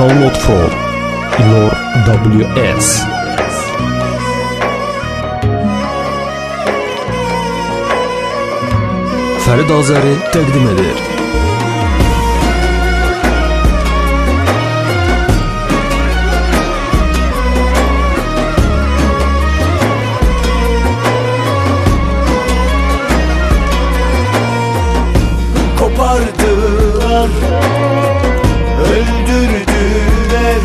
Download from ILOR.WS. Ferid Azeri təqdim edir. Kopardılar, öldürdüler,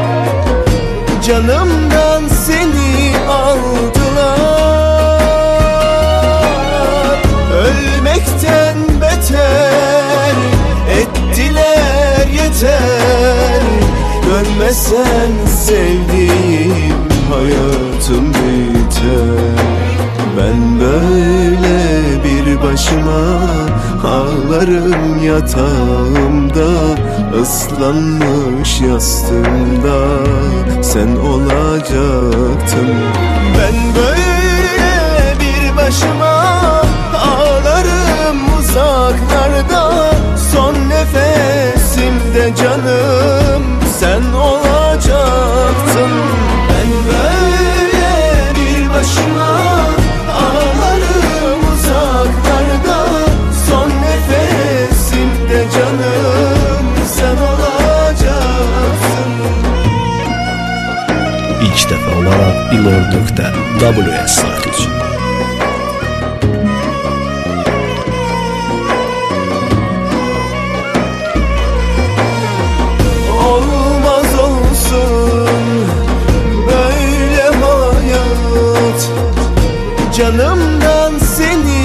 canımdan seni aldılar. Ölmekten beter ettiler yeter. Dönmesen sevdiğim hayatım biter. Ben böyle bir başıma ağlarım yatağımda, ıslanmış yastığımda sen olacaktın. Ben böyle bir başıma ağlarım uzaklarda, son nefesimde canım sen olacaktın. Ben böyle bir başıma ağlarım uzaklarda, son nefesimde canım sen olacaksın. İlk dəfə olaraq ILOR.WS saytı üçün. Olmaz olsun böyle hayat, canımdan seni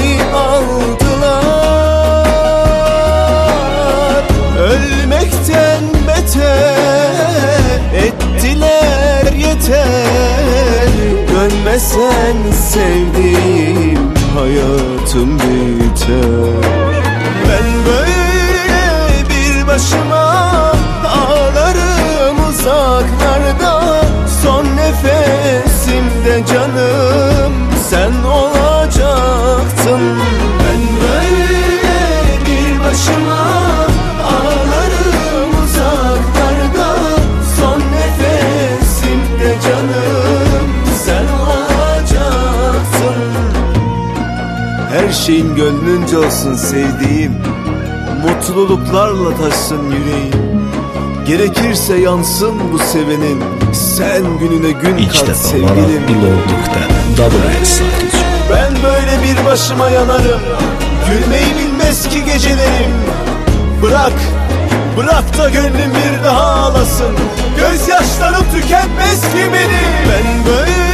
aldılar. Ölmekten beter ettiler yeter. Dönmesen sevdiğim hayatım biter. Ben böyle bir başıma ağlarım uzaklarda, son nefesimde canım sen olacaktın. Ben böyle bir başıma ağlarım uzaklarda, son nefesimde canım sen olacaksın. Her şeyin gönlünce olsun sevdiğim, mutluluklarla taşsın yüreğim. Gerekirse yansın bu sevenin, sen gününe gün İlk kat dəfə sevgilim. olaraq ILOR.WS saytı üçün. Ben böyle bir başıma yanarım, gülmeyi bilmez ki gecelerim. Bırak, bırak da gönlüm bir daha ağlasın, gözyaşlarım tükenmez ki benim. Ben böyle